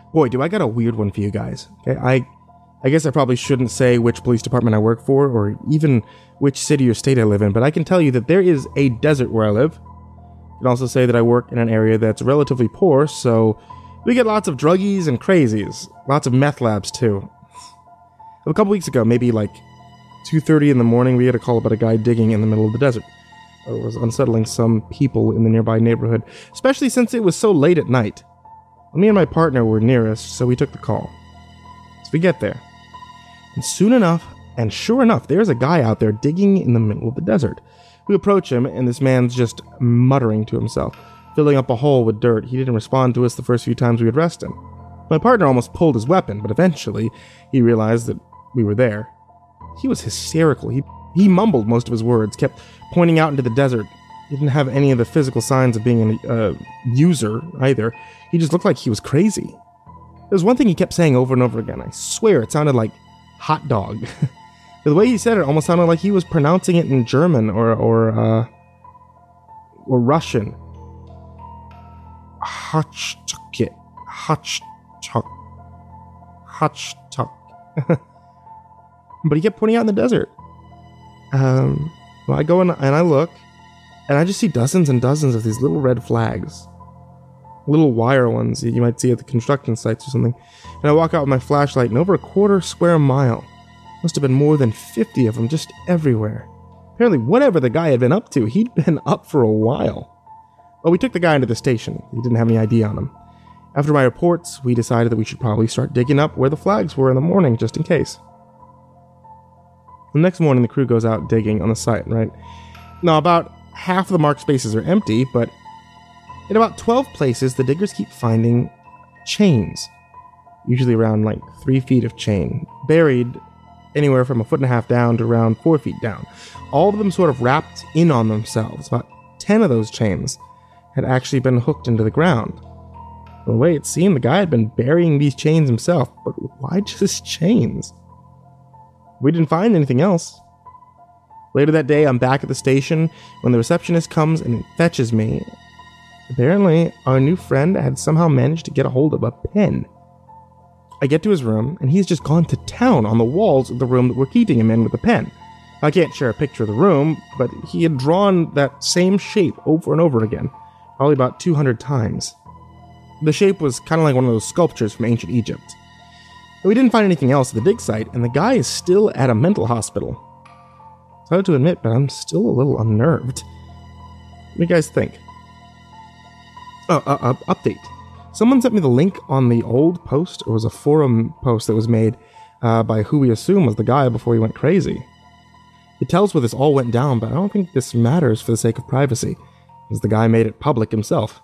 Boy, do I got a weird one for you guys. Okay, I guess I probably shouldn't say which police department I work for, or even which city or state I live in, but I can tell you that there is a desert where I live. I can also say that I work in an area that's relatively poor, so we get lots of druggies and crazies. Lots of meth labs, too. A couple weeks ago, maybe like 2:30 in the morning, we had a call about a guy digging in the middle of the desert. It was unsettling some people in the nearby neighborhood, especially since it was so late at night. Me and my partner were nearest, so we took the call. So we get there. And soon enough, and sure enough, there's a guy out there digging in the middle of the desert. We approach him, and this man's just muttering to himself, filling up a hole with dirt. He didn't respond to us the first few times we addressed him. My partner almost pulled his weapon, but eventually he realized that we were there. He was hysterical. He mumbled most of his words, kept pointing out into the desert. He didn't have any of the physical signs of being a user either. He just looked like he was crazy. There was one thing he kept saying over and over again. I swear it sounded like hot dog. The way he said it almost sounded like he was pronouncing it in German or Russian. Hachtuk. But he kept pointing out in the desert. Well, I go in and I look, and I just see dozens and dozens of these little red flags. Little wire ones that you might see at the construction sites or something. And I walk out with my flashlight, and over a quarter square mile, must have been more than 50 of them just everywhere. Apparently, whatever the guy had been up to, he'd been up for a while. Well, we took the guy into the station. He didn't have any ID on him. After my reports, we decided that we should probably start digging up where the flags were in the morning, just in case. The next morning, the crew goes out digging on the site, right? Now, about half of the marked spaces are empty, but in about 12 places, the diggers keep finding chains. Usually around like 3 feet of chain, buried anywhere from 1.5 feet down to around 4 feet down. All of them sort of wrapped in on themselves. About 10 of those chains had actually been hooked into the ground. The way it seemed, the guy had been burying these chains himself, but why just chains? We didn't find anything else. Later that day, I'm back at the station when the receptionist comes and fetches me. Apparently, our new friend had somehow managed to get a hold of a pen. I get to his room, and he's just gone to town on the walls of the room that we're keeping him in with a pen. I can't share a picture of the room, but he had drawn that same shape over and over again, probably about 200 times. The shape was kind of like one of those sculptures from ancient Egypt. But we didn't find anything else at the dig site, and the guy is still at a mental hospital. It's hard to admit, but I'm still a little unnerved. What do you guys think? Update. Someone sent me the link on the old post. It was a forum post that was made by who we assume was the guy before he went crazy. It tells where this all went down, but I don't think this matters for the sake of privacy, as the guy made it public himself.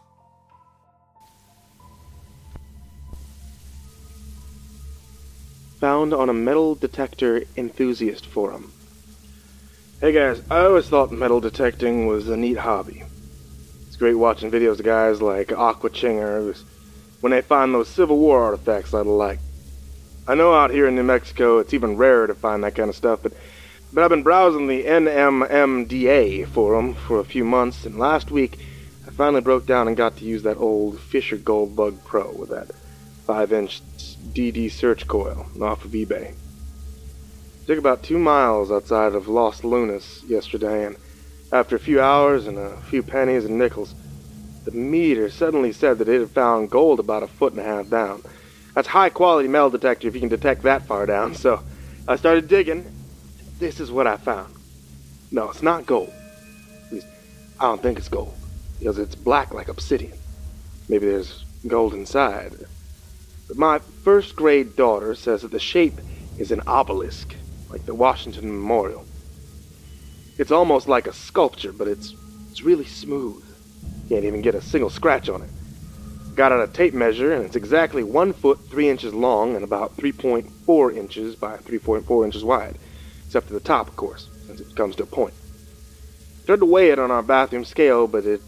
Found on a metal detector enthusiast forum. Hey guys, I always thought metal detecting was a neat hobby. It's great watching videos of guys like Aqua Chinger when they find those Civil War artifacts I like. I know out here in New Mexico it's even rarer to find that kind of stuff, but I've been browsing the NMMDA forum for a few months, and last week I finally broke down and got to use that old Fisher Goldbug Pro with that 5-inch DD search coil off of eBay. Took about 2 miles outside of Los Lunas yesterday, and after a few hours and a few pennies and nickels, the meter suddenly said that it had found gold about 1.5 feet down. That's high-quality metal detector if you can detect that far down, so I started digging. This is what I found. No, it's not gold. At least, I don't think it's gold, because it's black like obsidian. Maybe there's gold inside. But my first-grade daughter says that the shape is an obelisk, like the Washington Memorial. It's almost like a sculpture, but it's really smooth. Can't even get a single scratch on it. Got out a tape measure, and it's exactly 1 foot 3 inches long and about 3.4 inches by 3.4 inches wide. Except for the top, of course, since it comes to a point. Tried to weigh it on our bathroom scale, but it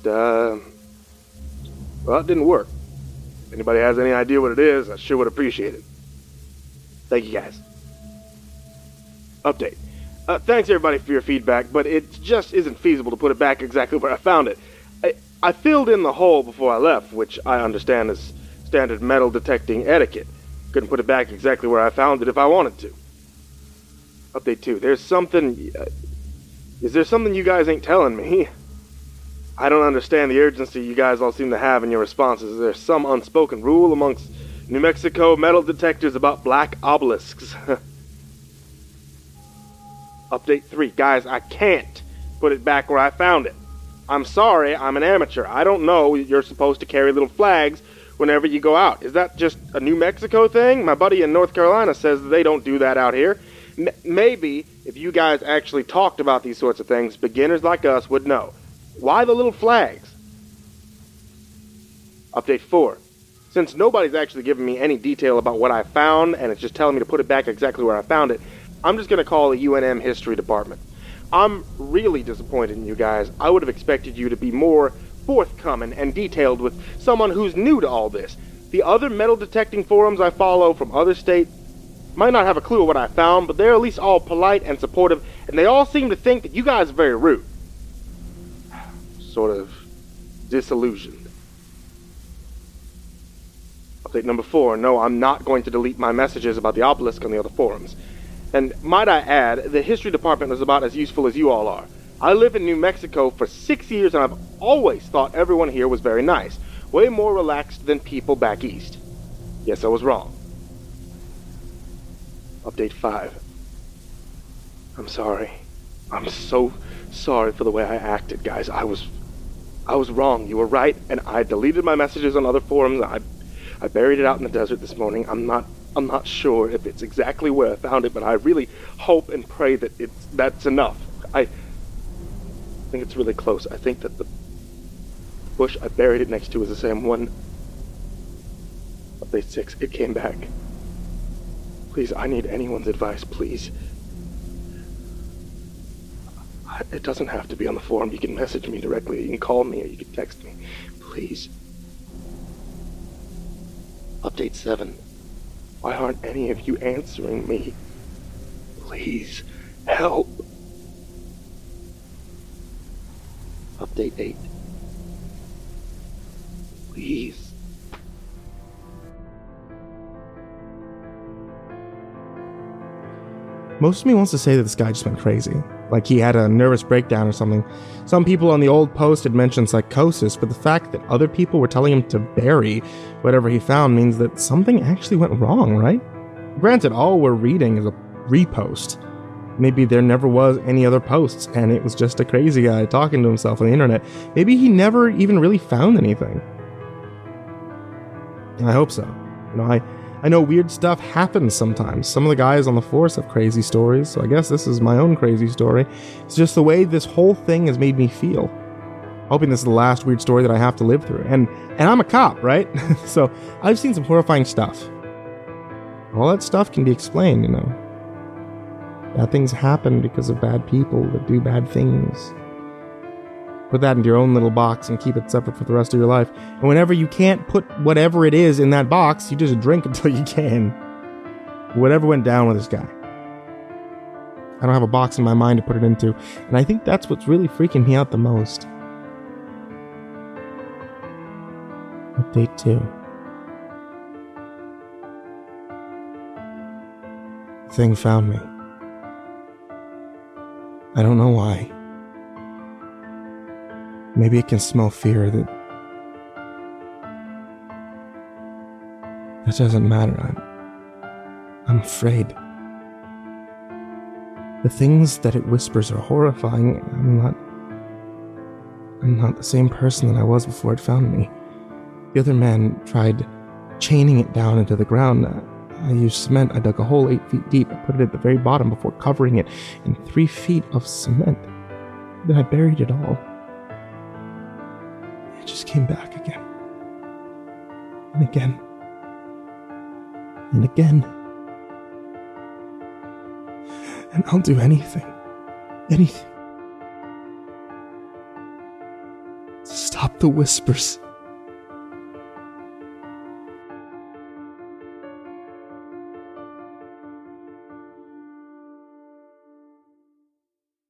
didn't work. If anybody has any idea what it is, I sure would appreciate it. Thank you, guys. Update. Thanks, everybody, for your feedback, but it just isn't feasible to put it back exactly where I found it. I filled in the hole before I left, which I understand is standard metal detecting etiquette. Couldn't put it back exactly where I found it if I wanted to. Update 2. There's something... is there something you guys ain't telling me? I don't understand the urgency you guys all seem to have in your responses. Is there some unspoken rule amongst New Mexico metal detectors about black obelisks? Update 3. Guys, I can't put it back where I found it. I'm sorry, I'm an amateur. I don't know you're supposed to carry little flags whenever you go out. Is that just a New Mexico thing? My buddy in North Carolina says they don't do that out here. Maybe if you guys actually talked about these sorts of things, beginners like us would know. Why the little flags? Update 4. Since nobody's actually given me any detail about what I found, and it's just telling me to put it back exactly where I found it, I'm just going to call the UNM History Department. I'm really disappointed in you guys. I would have expected you to be more forthcoming and detailed with someone who's new to all this. The other metal detecting forums I follow from other states might not have a clue of what I found, but they're at least all polite and supportive, and they all seem to think that you guys are very rude. Sort of disillusioned. Update number 4. No, I'm not going to delete my messages about the obelisk on the other forums. And might I add, the history department is about as useful as you all are. I live in New Mexico for 6 years, and I've always thought everyone here was very nice. Way more relaxed than people back east. Yes, I was wrong. Update 5. I'm sorry. I'm so sorry for the way I acted, guys. I was wrong. You were right, and I deleted my messages on other forums. I buried it out in the desert this morning. I'm not sure if it's exactly where I found it, but I really hope and pray that that's enough. I think it's really close. I think that the bush I buried it next to is the same one. Update 6. It came back. Please, I need anyone's advice, please. It doesn't have to be on the forum. You can message me directly. You can call me or you can text me. Please. Update 7. Why aren't any of you answering me? Please, help. Update 8. Please. Most of me wants to say that this guy just went crazy. Like he had a nervous breakdown or something. Some people on the old post had mentioned psychosis, but the fact that other people were telling him to bury whatever he found means that something actually went wrong, right? Granted, all we're reading is a repost. Maybe there never was any other posts, and it was just a crazy guy talking to himself on the internet. Maybe he never even really found anything. I hope so. You know, I know weird stuff happens sometimes. Some of the guys on the force have crazy stories, so I guess this is my own crazy story. It's just the way this whole thing has made me feel. Hoping this is the last weird story that I have to live through. And I'm a cop, right? So I've seen some horrifying stuff. All that stuff can be explained, you know. Bad things happen because of bad people that do bad things. Put that into your own little box and keep it separate for the rest of your life. And whenever you can't put whatever it is in that box, you just drink until you can. Whatever went down with this guy. I don't have a box in my mind to put it into. And I think that's what's really freaking me out the most. Update 2. The thing found me. I don't know why. Maybe it can smell fear. That doesn't matter. I'm afraid. The things that it whispers are horrifying. I'm not the same person that I was before it found me. The other man tried chaining it down into the ground. I used cement. I dug a hole 8 feet deep. I put it at the very bottom before covering it in 3 feet of cement. Then I buried it all. It just came back again. And again. And again. And I'll do anything. Anything. To stop the whispers.